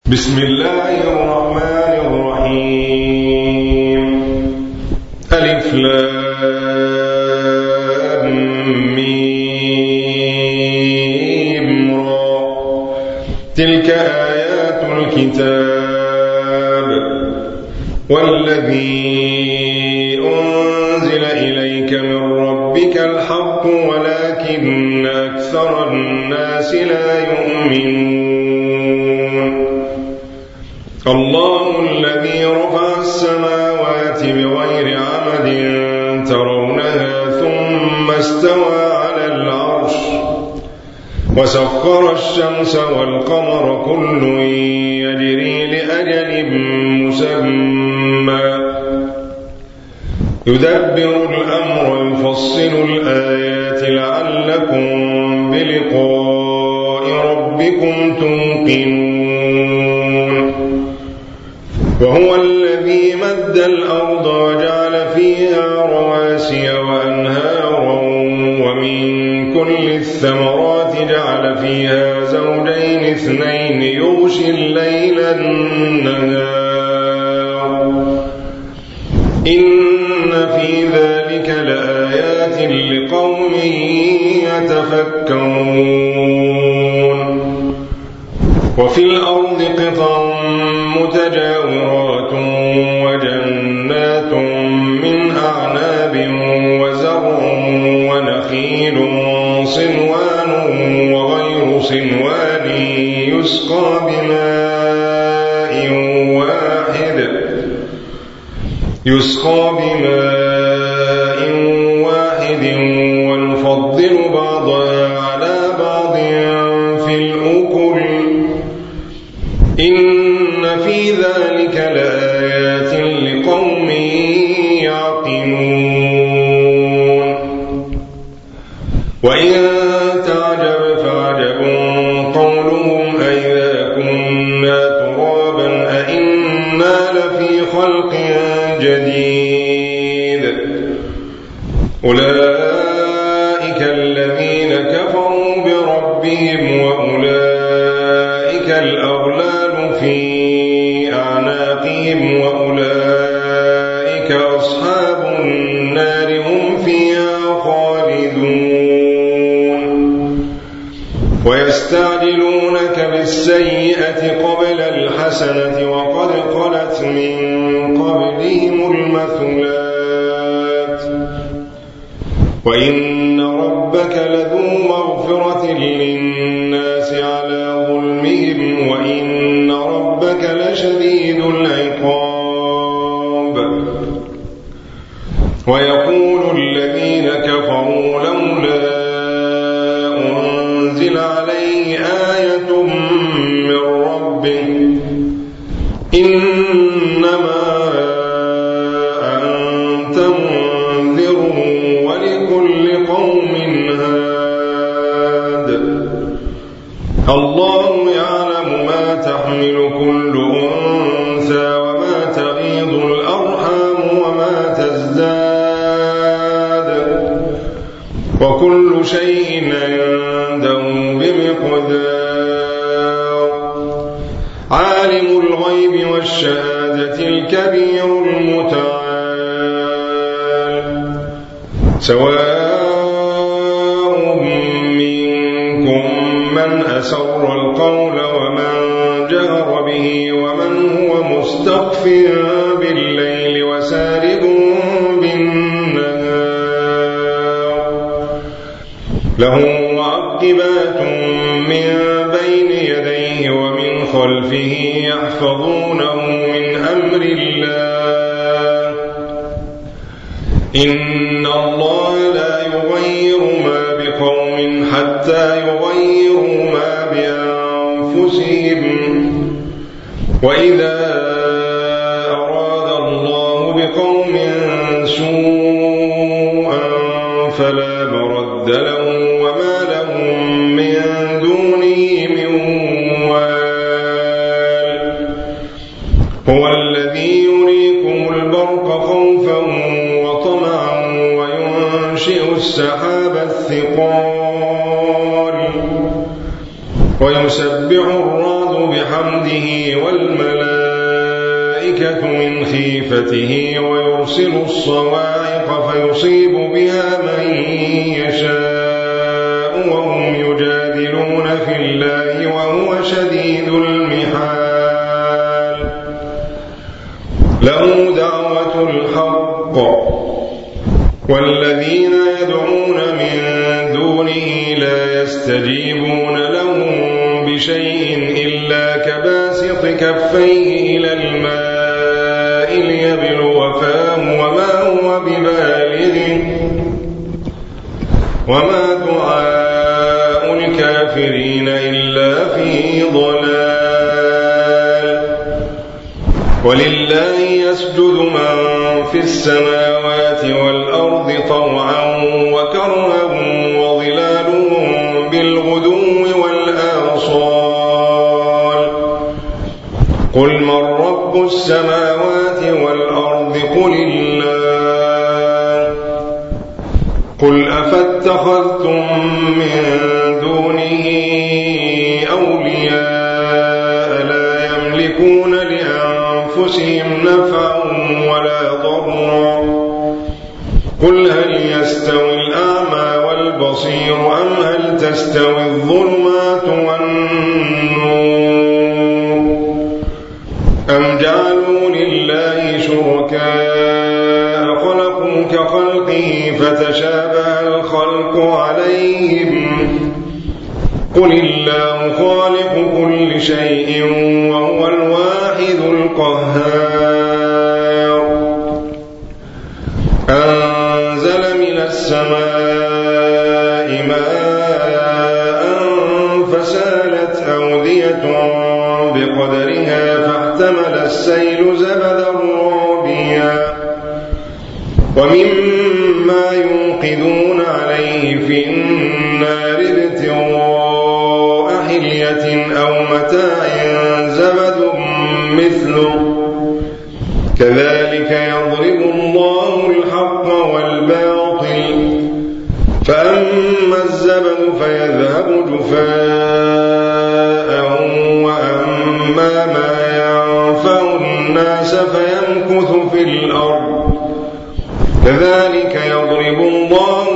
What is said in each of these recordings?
بسم الله الرحمن الرحيم. ألف لام ميم را. تلك آيات الكتاب والذي أنزل إليك من ربك الحق ولكن أكثر الناس لا يؤمنون. الله الذي رفع السماوات بغير عمد ترونها ثم استوى على العرش وسخر الشمس والقمر كل يجري لأجل مسمى يدبر الأمر يفصل الآيات لعلكم بلقاء ربكم توقنون. وهو الذي مد الأرض وجعل فيها رواسي وأنهارا ومن كل الثمرات جعل فيها زوجين اثنين يغشي الليل النهار إن في ذلك لآيات لقوم يتفكرون. وفي الأرض قطع متجاورات وجنات من أعناب وزرع ونخيل صنوان وغير صنوان يسقى بماء واحد ونفضل بعضها على بعض في الأكل إن في ذلك لآيات لقوم يعقلون. وإن تعجب فعجب قولهم أئذا كنا ترابا أئنا لفي خلق جديد. أولئك الذين كفروا بربهم وأولئك الأغلال في أعناقهم وأولئك أصحاب النار هم فيها خالدون. ويستعجلونك بالسيئة قبل الحسنة وقد خلت من قبلهم المثلات وإن ربك لذو مغفرة للناس على ظلمهم وإن ربك لشديد العقاب. ويقول الذين كفروا لولا أنزل عليه آية من ربه إنما أنت منذر ولكل قوم هاد. الله يعلم ما تحمل كل أنثى وما تغيض الأرحام وما تزداد وكل شيء عنده بمقدار. عالم الغيب والشهادة الكبير المتعال. سواء منكم من أسر القول ومن جهر به ومن هو مستخف بالليل وسارب بالنهار له معقبات من بين يديه ومن خلفه يحفظونه من أمر الله إن الله لا يغير ما بقوم حتى يغيروا ما بأنفسهم وإذا أراد الله بقوم سوءا فلا مرد له وما لهم من دونه من وال. هو الذي يريكم البرق خوفا وطمعا وينشئ السحاب الثقال ويسبح الرعد بحمده والملائكة من خيفته ويرسل الصواعق فيصيب بها من يشاء وهم يجادلون في الله وهو شديد المحال له دعوة الحق والذين يدعون من دونه لا يستجيبون لهم بشيء إلا كباسط كفيه إلى الماء ليبلغ فاه وما هو ببالغه وما دعاء الكافرين إلا في ضلال ولله يسجد من في السماوات والأرض طوعا وكرها وظلالهم بالغدو والآصال قل من رب السماوات والأرض قل الله قل أفاتخذتم من دونه أولياء لا يملكون لأنفسهم نفعا ولا ضرا قل هل يستوي الأعمى والبصير أم هل تستوي الظلمات والنور أم جعلوا لله شركاء خلقوا كخلقه فتشابه الخلق عليهم قل الله خالق كل شيء وهو الواحد القهار أنزل من السماء ماء فسالت أودية بقدرها فاحتمل السيل زبدا رابيا ومما يوقدون عليه في النار ابتغاء حلية أو متاع زبد مثله كذلك يضرب الله الحق والباطل فأما الزبد فيذهب جفاء وأما ما ينفع الناس فيمكث في الأرض كذلك يضرب الله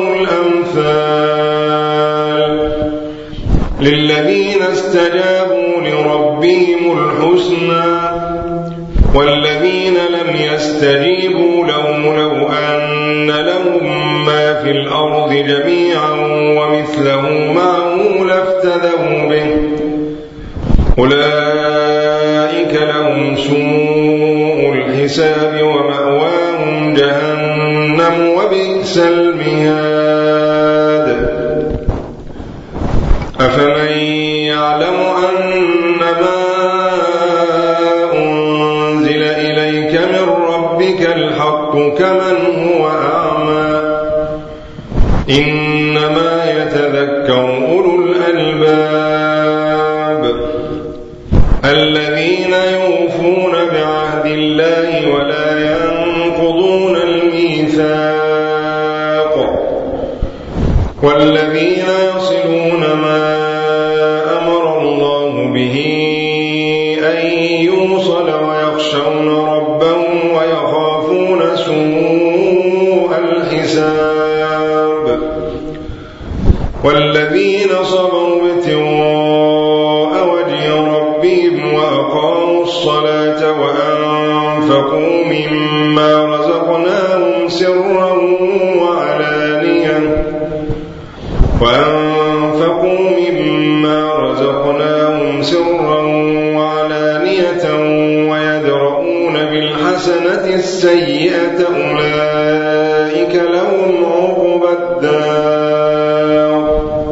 الأمثال للذين استجابوا لربهم الحسنى والذين لم يستجيبوا لهم لو أن لهم ما في الأرض جميعا ومثله معه لافتدوا به أولئك لهم سوء الحساب ومأواهم جهنم وبئس المهاد أفمن يعلم أنما أنزل إليك من ربك الحق كمن هو أعمى إنما يتذكر أولو الألباب الذين يوفون بعهد الله ولا ينقضون الميثاق والذين يصلون ما أمر الله به أن يوصل ويخشون ربهم ويخافون سوء الحساب والذين صبروا ابتغاء وجه ربهم وأقاموا الصلاة وأنفقوا مما رزقناهم سرا وعلانية ويدرؤون بالحسنة السيئة أولئك لهم عقبى الدار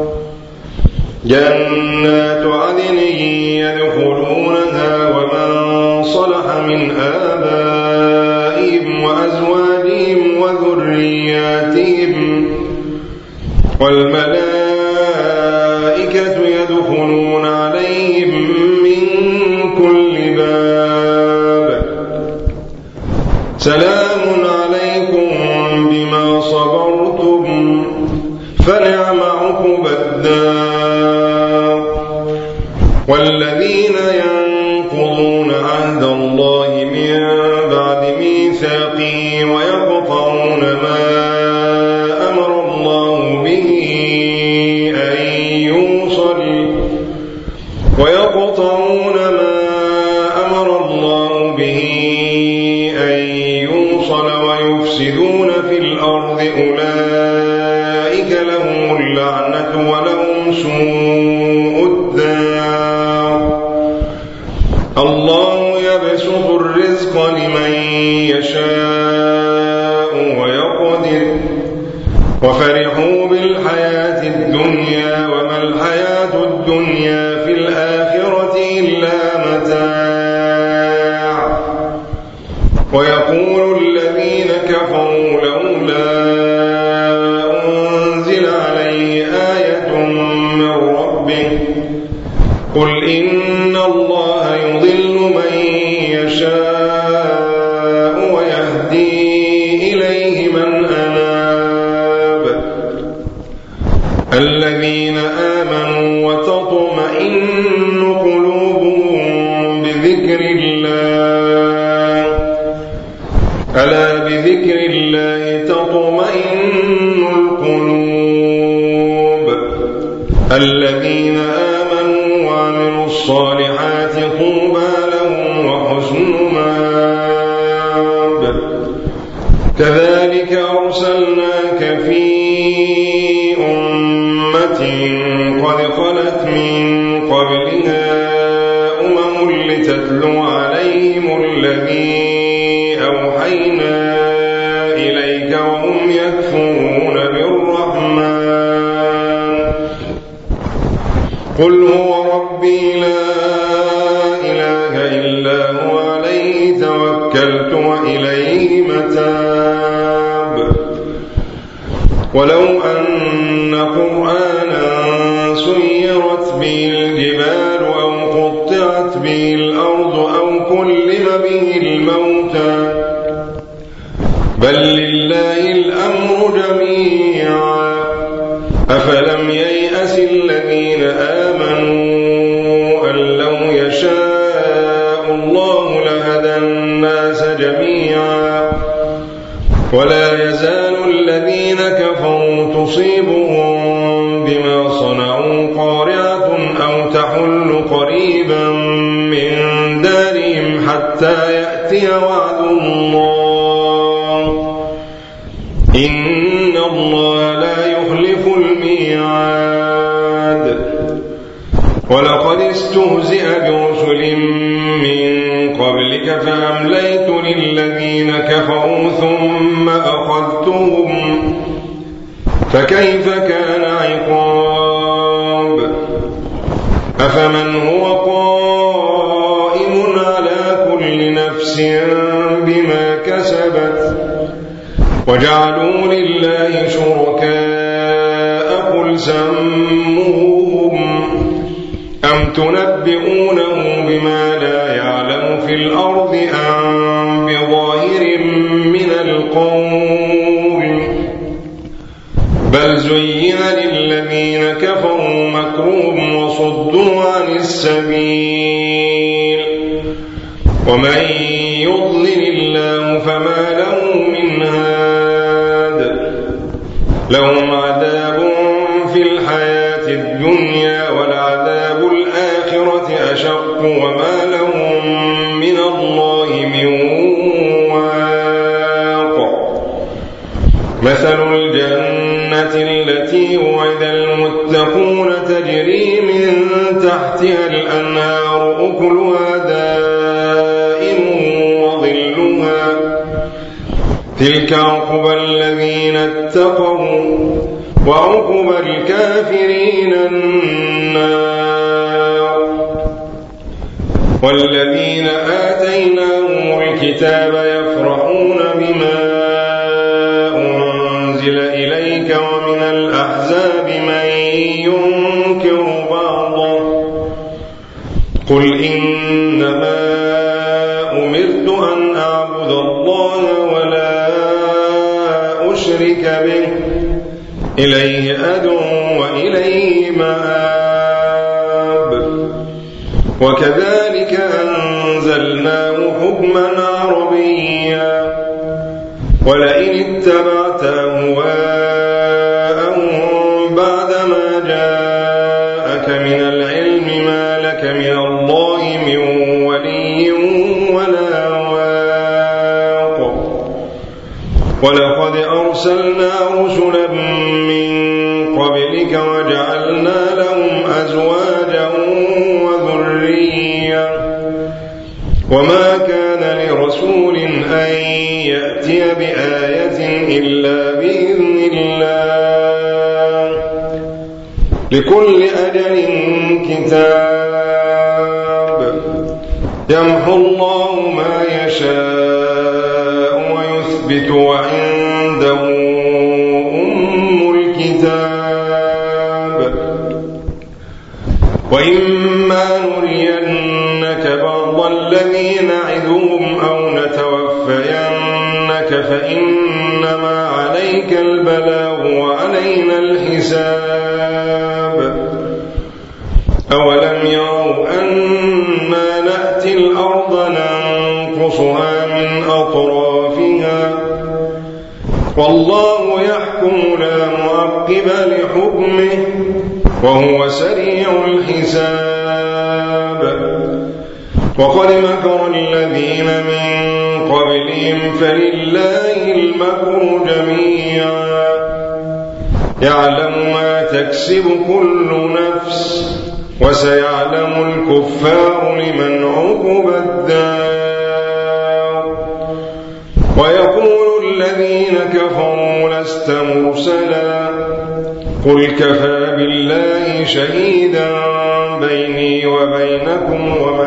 جنات عدن يدخلونها ومن صلح من آبائهم وأزواجهم وذرياتهم والملائكة يدخلون عليهم من كل باب سلام عليكم بما صبرتم فنعم عقبى الدار والذين ينقضون عهد الله من بعد ميثاقه ويقطعون ما أمر الله به أن يوصل ويفسدون في الأرض أولئك لهم اللعنة ولهم سوء الدار. الله يبسط الرزق لمن يشاء ويقدر وفرحوا بالحياة الدنيا وما الحياة الدنيا في الآخرة إلا متاع. ويقول الذين كفروا لولا أنزل عليه آية من ربه قل إن الله يضل من يشاء ويهدي إليه من أناب. الذين آمنوا وتطمئن قلوبهم بذكر الله ألا بذكر الله تطمئن القلوب. الذين آمنوا وعملوا الصالحات طوبى لهم وحسن مآب. كذلك أرسلناك في أمة قد خلت من قبلها لتتلو عليهم الذي أوحينا إليك وهم يكفرون بالرحمن. قل هو ربي لا إله إلا هو عليه توكلت وإليه متاب. ولو أن قرآنا سيرت به الجبال أو قطعت به الأرض أو كلم به الموتى بل لله الأمر جميعا. أفلم ييأس الذين آمنوا أن لو يشاء الله لهدى الناس جميعا. ولا يزال الذين كفروا تصيبهم بما صنعوا قارعة أو تحل قريبا من دارهم حتى يأتي وعد الله إن الله لا يخلف الميعاد. ولقد استهزئ برسل من قبلك فأمليت للذين كفروا ثم أخذتهم فكيف كان عقاب. أفمن هو قائم على كل نفس بما كسبت وجعلوا لله شركاء قل سموهم أم تنبئونه بما لا يعلم في الأرض أم بظاهر من القول بل زين للذين كفروا مكرهم وصدوا عن السبيل ومن يضلل الله فما له من هاد. لهم عذاب في الحياة الدنيا ولعذاب الآخرة أشق وما لهم من الله من واق. مثل الجنة التي وعد المتقون تجري من تحتها الأنهار أكلها دائم وظلها تلك عقبى الذين اتقوا وعقبى الكافرين النار. والذين آتيناهم الكتاب يفرحون بما أنزل إليك ومن الأحزاب من ينكر بعضه قل إنما أمرت أن أعبد الله ولا أشرك به إليه أدعو وإليه مآب. وكذلك أنزل أنزلناه حكما عربيا ولئن اتبعت أهواءهم بعدما جاءك من العلم ما لك من الله من ولي ولا واق ولقد أرسلنا رسلا من قبلك وجعلنا لهم أزواجا وذرية وما كان لرسول أن يأتي بآية إلا بإذن الله لكل أجل كتاب يمحو الله ما يشاء ويثبت وعنده أم الكتاب وإما نرينك بعض الذي نعدهم أو نتوفينك فإنما عليك البلاغ وعلينا الحساب أولم يروا أنا نأتي الأرض ننقصها من أطرافها والله يحكم لا معقب لحكمه وهو سريع الحساب وقد مكر الذين من قبلهم فلله المكر جميعا يعلم ما تكسب كل نفس وسيعلم الكفار لمن عقب الدار ويقول الذين كفروا لست مرسلا قل كفى بالله شهيدا بيني وبينكم